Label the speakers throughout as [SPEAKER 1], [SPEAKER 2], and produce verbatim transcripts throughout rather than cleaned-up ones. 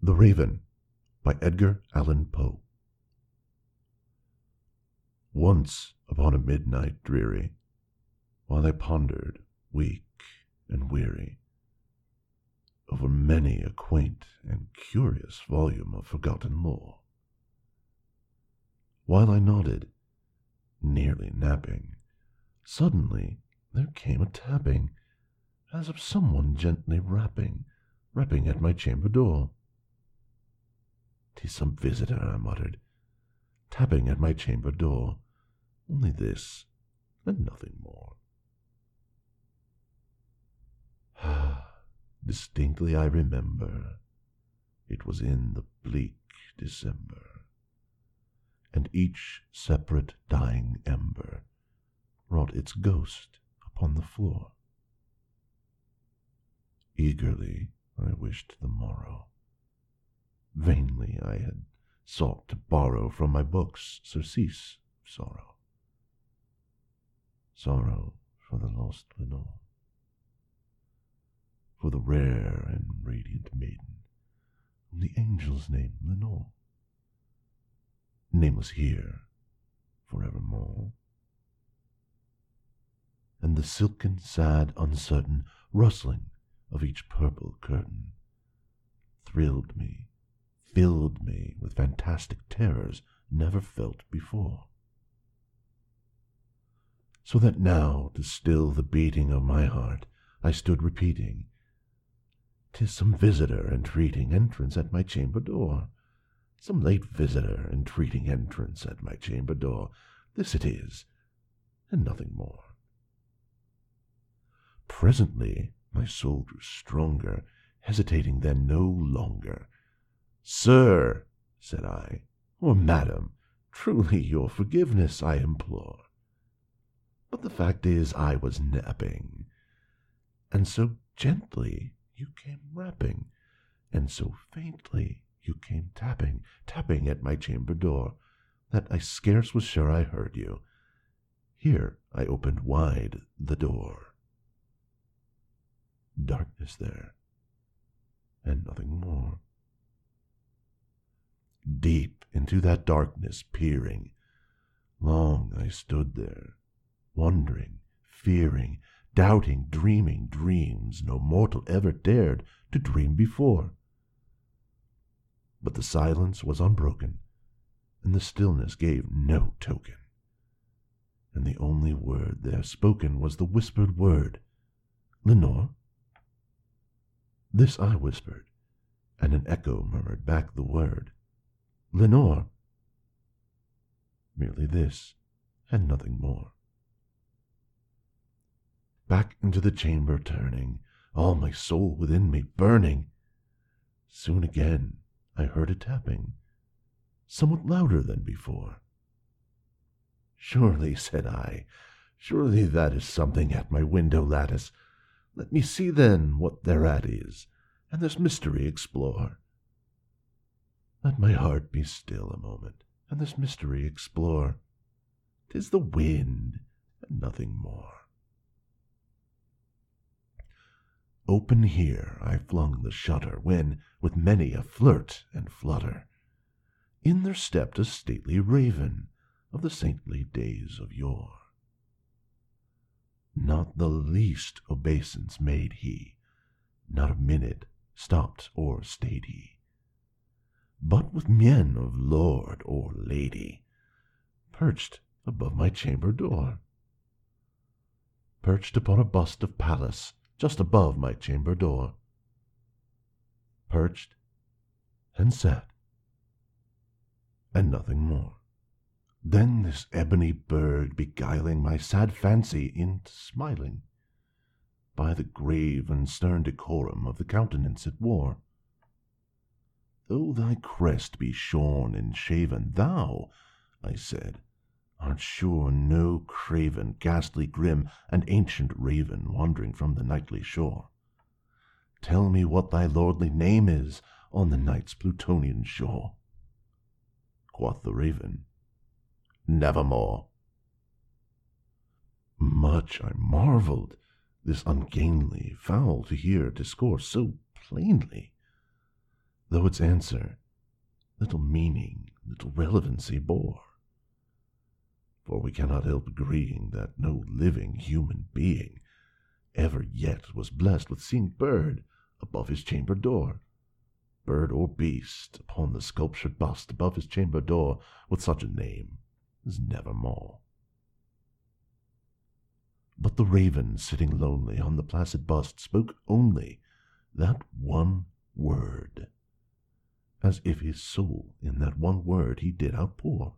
[SPEAKER 1] The Raven by Edgar Allan Poe. Once upon a midnight dreary, while I pondered, weak and weary, over many a quaint and curious volume of forgotten lore, while I nodded, nearly napping, suddenly there came a tapping, as of someone gently rapping, rapping at my chamber door. "'Tis some visitor," I muttered, tapping at my chamber door. Only this, and nothing more. Distinctly I remember, it was in the bleak December, and each separate dying ember wrought its ghost upon the floor. Eagerly I wished the morrow. Vainly I had sought to borrow from my books surcease of sorrow. Sorrow for the lost Lenore, for the rare and radiant maiden whom the angels name Lenore, nameless here forevermore. And the silken, sad, uncertain rustling of each purple curtain thrilled me, filled me with fantastic terrors never felt before. So that now, to still the beating of my heart, I stood repeating, "'Tis some visitor entreating entrance at my chamber door, some late visitor entreating entrance at my chamber door. This it is, and nothing more." Presently my soul grew stronger, hesitating then no longer. "Sir," said I, "or madam, truly your forgiveness I implore. But the fact is I was napping, and so gently you came rapping, and so faintly you came tapping, tapping at my chamber door, that I scarce was sure I heard you. Here I opened wide the door. Darkness there, and nothing more. Deep into that darkness peering, long I stood there, wondering, fearing, doubting, dreaming dreams no mortal ever dared to dream before. But the silence was unbroken, and the stillness gave no token, and the only word there spoken was the whispered word, "Lenore?" This I whispered, and an echo murmured back the word, "Lenore." Merely this, and nothing more. Back into the chamber turning, all my soul within me burning, soon again I heard a tapping, somewhat louder than before. "Surely," said I, "surely that is something at my window lattice. Let me see then what thereat is, and this mystery explore. Let my heart be still a moment, and this mystery explore. 'Tis the wind, and nothing more." Open here I flung the shutter, when, with many a flirt and flutter, in there stepped a stately raven of the saintly days of yore. Not the least obeisance made he, not a minute stopped or stayed he, but with mien of lord or lady, perched above my chamber door, perched upon a bust of Pallas, just above my chamber door, perched and sat, and nothing more. Then this ebony bird beguiling my sad fancy into smiling, by the grave and stern decorum of the countenance it wore. "Though thy crest be shorn and shaven, thou," I said, "art sure no craven, ghastly grim, and ancient raven wandering from the nightly shore. Tell me what thy lordly name is on the night's Plutonian shore." Quoth the raven, "Nevermore." Much I marvelled this ungainly fowl to hear discourse so plainly. though its answer little meaning, little relevancy bore. For we cannot help agreeing that no living human being ever yet was blessed with seeing bird above his chamber door, bird or beast upon the sculptured bust above his chamber door with such a name as Nevermore. But the raven sitting lonely on the placid bust spoke only that one word, as if his soul in that one word he did outpour.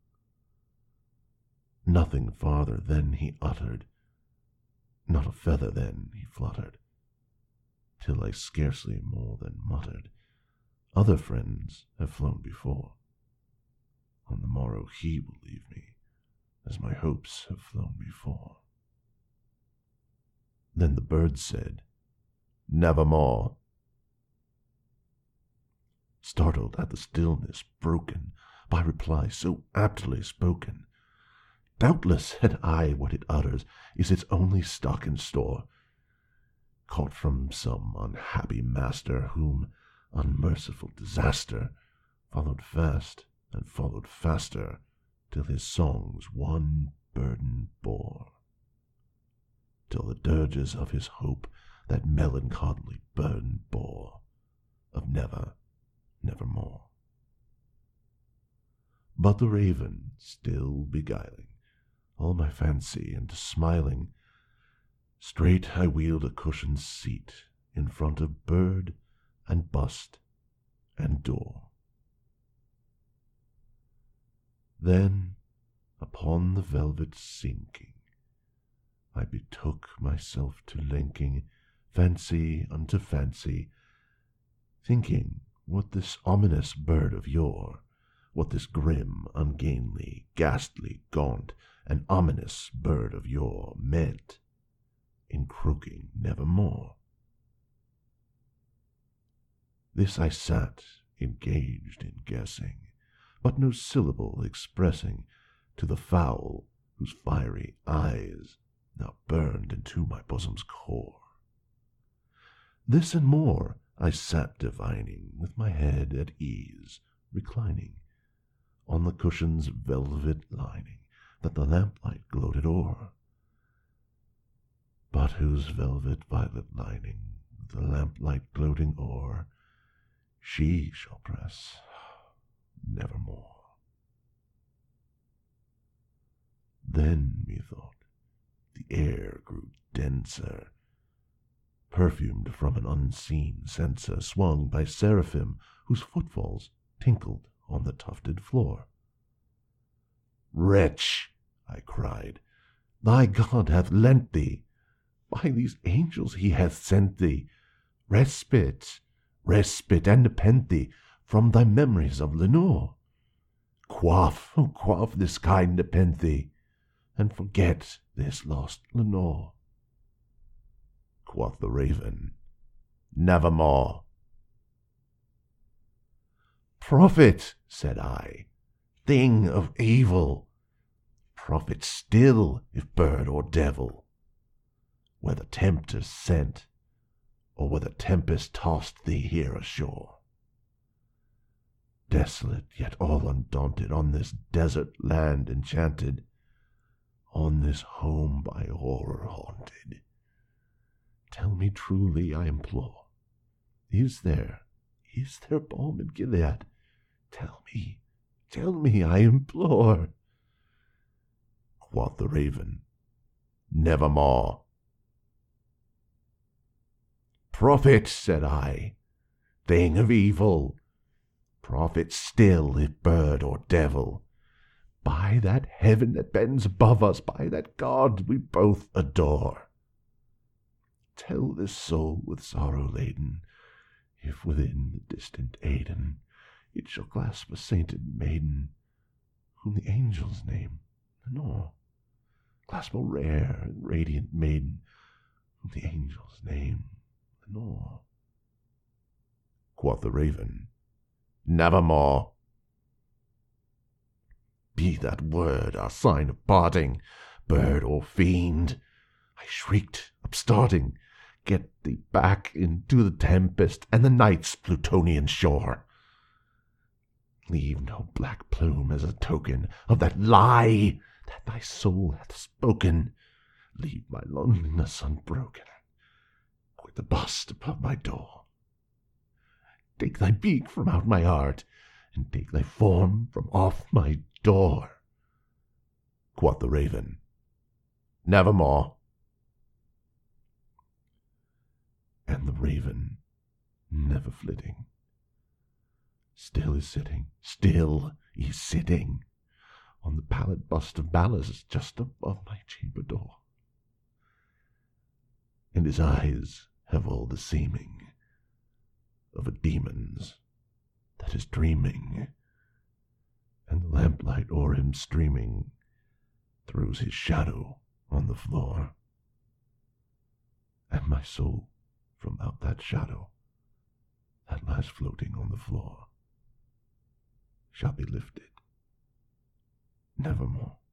[SPEAKER 1] Nothing farther then he uttered, not a feather then he fluttered, till I scarcely more than muttered, Other friends have flown before. On the morrow he will leave me, as my hopes have flown before. Then the bird said, Nevermore. Startled at the stillness broken by reply so aptly spoken, doubtless had I what it utters is its only stock and store, caught from some unhappy master whom unmerciful disaster followed fast and followed faster till his songs one burden bore, till the dirges of his hope that melancholy burden bore of never, nevermore. But the raven still beguiling all my fancy into smiling, straight I wheeled a cushioned seat in front of bird and bust and door. Then, upon the velvet sinking, I betook myself to linking fancy unto fancy, thinking what this ominous bird of yore, what this grim, ungainly, ghastly, gaunt, and ominous bird of yore meant in croaking nevermore. This I sat engaged in guessing, but no syllable expressing to the fowl whose fiery eyes now burned into my bosom's core. This and more I sat divining, with my head at ease, reclining on the cushion's velvet lining that the lamplight gloated o'er, but whose velvet violet lining the lamplight gloating o'er she shall press nevermore. Then, methought, the air grew denser, perfumed from an unseen censer swung by seraphim whose footfalls tinkled on the tufted floor. Wretch, I cried, thy God hath lent thee, by these angels he hath sent thee, respite, respite and nepenthe from thy memories of Lenore. Quaff, oh quaff this kind nepenthe, and forget this lost Lenore. Quoth the raven, Nevermore. Prophet, said I, thing of evil, prophet still, if bird or devil, whether tempter sent, or whether tempest tossed thee here ashore. Desolate, yet all undaunted, on this desert land enchanted, on this home by horror haunted, tell me truly, I implore, is there, is there balm in Gilead? Tell me, tell me, I implore. Quoth the raven, Nevermore. Prophet, said I, thing of evil, prophet still, if bird or devil, by that heaven that bends above us, by that God we both adore, tell this soul with sorrow laden, if within the distant Aidenn it shall clasp a sainted maiden, whom the angels name Lenore, clasp a rare and radiant maiden, whom the angels name Lenore. Quoth the raven, Nevermore. Be that word our sign of parting, bird or fiend, I shrieked, upstarting, get thee back into the tempest and the night's Plutonian shore. Leave no black plume as a token of that lie that thy soul hath spoken. Leave my loneliness unbroken. Quit the bust above my door. Take thy beak from out my heart, and take thy form from off my door. Quoth the raven, Nevermore. And the raven, never flitting, still is sitting, still is sitting on the pallid bust of Ballas just above my chamber door. And his eyes have all the seeming of a demon's that is dreaming, and the lamplight o'er him streaming throws his shadow on the floor. And my soul from out that shadow that lies floating on the floor shall be lifted nevermore.